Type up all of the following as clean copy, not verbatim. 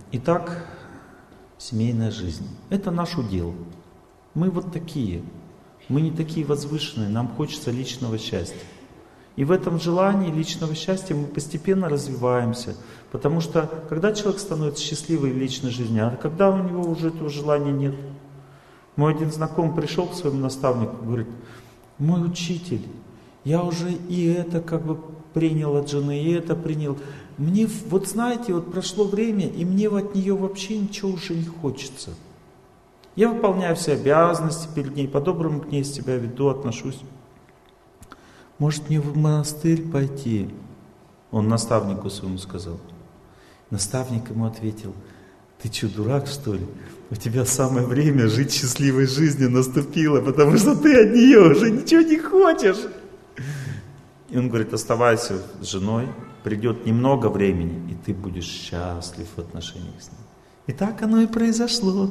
Итак, семейная жизнь. Это наш удел. Мы вот такие. Мы не такие возвышенные, нам хочется личного счастья. И в этом желании личного счастья мы постепенно развиваемся. Потому что когда человек становится счастливым в личной жизни, а когда у него уже этого желания нет. Мой один знакомый пришел к своему наставнику и говорит: мой учитель, я уже и это как бы принял от жены, и это принял. Мне, вот знаете, вот прошло время, и мне от нее вообще ничего уже не хочется. Я выполняю все обязанности перед ней, по-доброму к ней себя веду, отношусь. Может, мне в монастырь пойти? Он наставнику своему сказал. Наставник ему ответил: ты что, дурак, что ли? У тебя самое время жить счастливой жизнью наступило, потому что ты от нее уже ничего не хочешь. И он говорит: оставайся с женой, придет немного времени, и ты будешь счастлив в отношениях с ней. И так оно и произошло.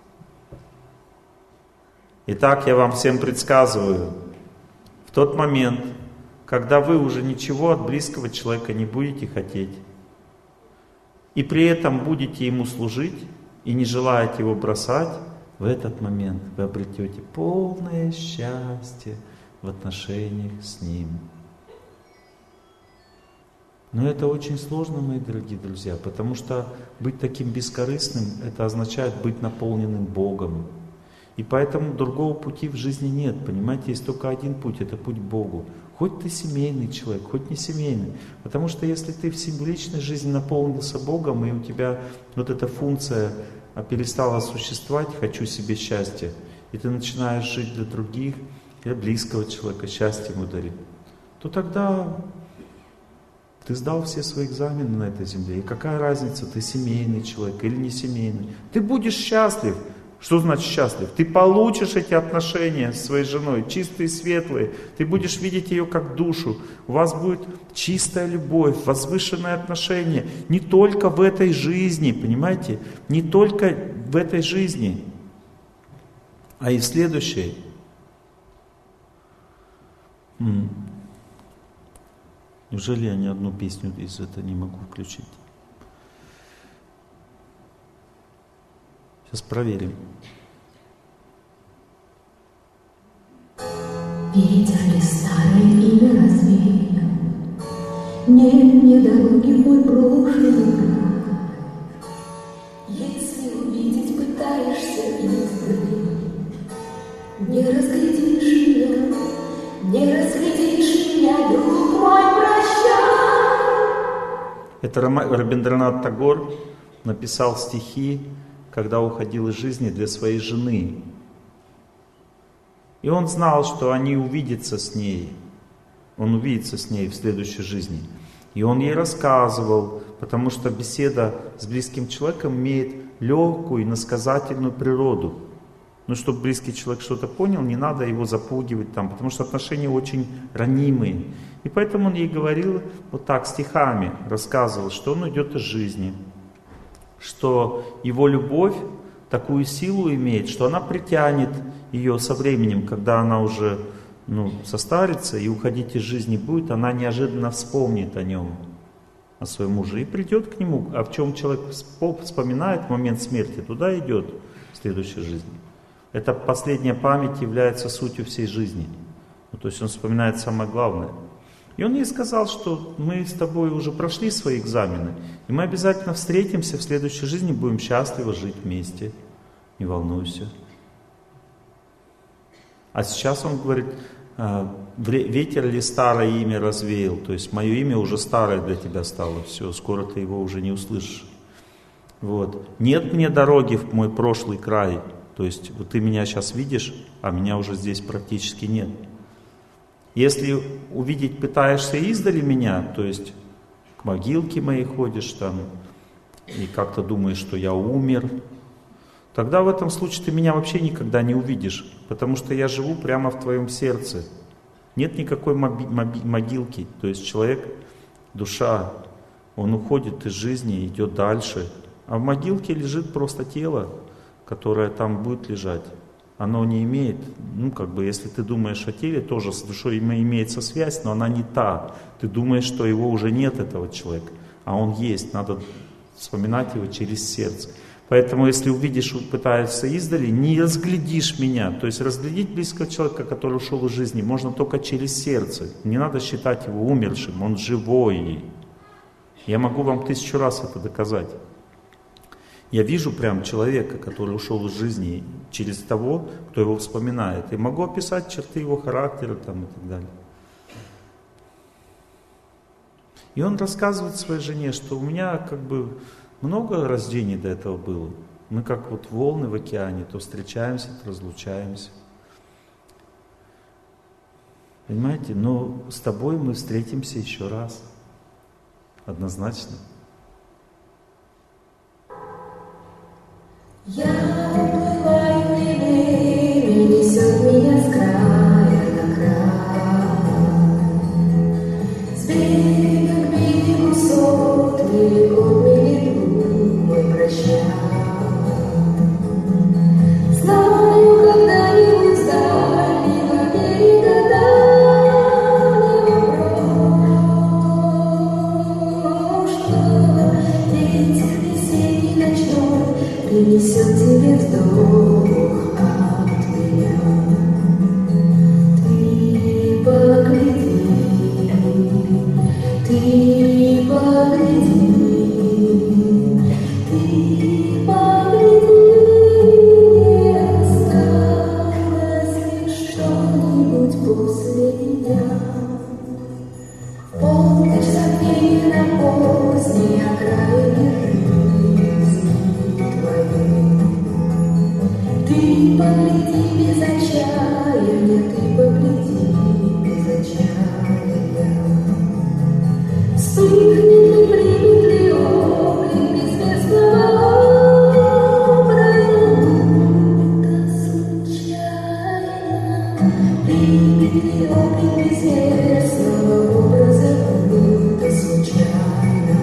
Итак, я вам всем предсказываю, в тот момент, когда вы уже ничего от близкого человека не будете хотеть, и при этом будете ему служить, и не желаете его бросать, в этот момент вы обретете полное счастье в отношениях с ним. Но это очень сложно, мои дорогие друзья, потому что быть таким бескорыстным, это означает быть наполненным Богом. И поэтому другого пути в жизни нет, понимаете, есть только один путь, это путь к Богу. Хоть ты семейный человек, хоть не семейный. Потому что если ты в личной жизни наполнился Богом, и у тебя вот эта функция перестала существовать, хочу себе счастья, и ты начинаешь жить для других, для близкого человека, счастье ему дарить, то тогда ты сдал все свои экзамены на этой земле. И какая разница, ты семейный человек или не семейный. Ты будешь счастлив. Что значит счастлив? Ты получишь эти отношения с своей женой, чистые, светлые. Ты будешь видеть ее как душу. У вас будет чистая любовь, возвышенное отношение. Не только в этой жизни, понимаете? Не только в этой жизни, а и в следующей. Неужели я ни одну песню из этого не могу включить? Сейчас проверим. Ветер ли старое имя развеял? Нет мне дороги в мой прошлый край. Если увидеть пытаешься издали, не разглядишь меня, не разглядишь меня, друг мой, прощай. Это Рабиндранат Тагор написал стихи, когда уходил из жизни, для своей жены. И он знал, что они увидятся с ней. Он увидится с ней в следующей жизни. И он ей рассказывал, потому что беседа с близким человеком имеет легкую, иносказательную природу. Но чтобы близкий человек что-то понял, не надо его запугивать там, потому что отношения очень ранимые. И поэтому он ей говорил вот так, стихами, рассказывал, что он уйдет из жизни, что его любовь такую силу имеет, что она притянет ее со временем, когда она уже состарится и уходить из жизни будет, она неожиданно вспомнит о нем, о своем муже, и придет к нему. А в чем человек вспоминает в момент смерти, туда идет в следующей жизни. Эта последняя память является сутью всей жизни. То есть он вспоминает самое главное. И он ей сказал, что мы с тобой уже прошли свои экзамены, и мы обязательно встретимся в следующей жизни, будем счастливо жить вместе. Не волнуйся. А сейчас он говорит: ветер ли старое имя развеял, то есть мое имя уже старое для тебя стало, все, скоро ты его уже не услышишь. Вот. Нет мне дороги в мой прошлый край, то есть вот ты меня сейчас видишь, а меня уже здесь практически нет. Если увидеть пытаешься издали меня, то есть к могилке моей ходишь там, и как-то думаешь, что я умер, тогда в этом случае ты меня вообще никогда не увидишь, потому что я живу прямо в твоем сердце. Нет никакой могилки, то есть человек, душа, он уходит из жизни и идет дальше, а в могилке лежит просто тело, которое там будет лежать. Оно не имеет, если ты думаешь о теле, тоже с душой имеется связь, но она не та. Ты думаешь, что его уже нет, этого человека, а он есть. Надо вспоминать его через сердце. Поэтому, если увидишь, пытаются издали, не разглядишь меня. То есть разглядеть близкого человека, который ушел из жизни, можно только через сердце. Не надо считать его умершим, он живой. Я могу вам 1000 раз это доказать. Я вижу прям человека, который ушел из жизни через того, кто его вспоминает. И могу описать черты его характера там, и так далее. И он рассказывает своей жене, что у меня как бы много рождений до этого было. Мы как вот волны в океане, то встречаемся, то разлучаемся. Понимаете? Но с тобой мы встретимся еще раз. Однозначно. Я уплываю, и время несет меня с края на край. С берега к берегу сот, великом милиду мой прощай. Знаю, когда-нибудь с дальнего берега дальнего прошлого ветер весенний ночной принесет тебе вдох от меня. Ты погляди, ты погляди, ты погляди, осталось лишь что-нибудь после меня. Полночь забей на поздней окраине ты погляди без отчаяния, ты погляди без отчаяния. Вспыхнет ли, примет ли облик безместного образа, будто случайно. Примет ли облик безместного образа, будто случайно.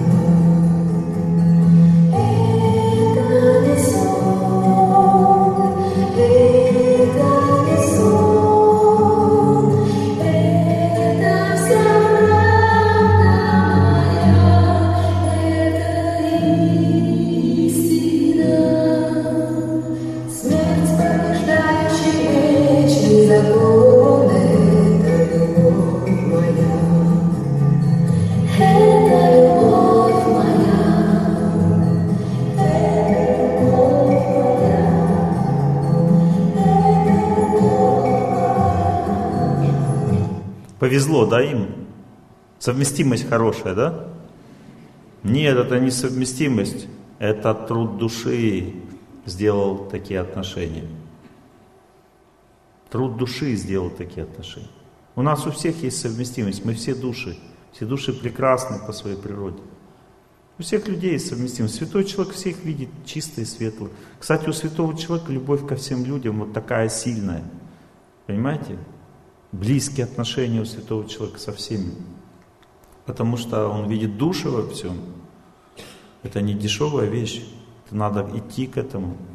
Это не сон. Это не сон, это вся правда моя, это истина. Смерть порождающая вечный закон, это любовь моя, это любовь моя, это любовь моя. Повезло, да, им? Совместимость хорошая, да? Нет, это не совместимость. Это труд души сделал такие отношения. Труд души сделал такие отношения. У нас у всех есть совместимость. Мы все души. Все души прекрасны по своей природе. У всех людей есть совместимость. Святой человек всех видит чисто и светло. Кстати, у святого человека любовь ко всем людям вот такая сильная. Понимаете? Близкие отношения у святого человека со всеми. Потому что он видит души во всем. Это не дешевая вещь. Это надо идти к этому.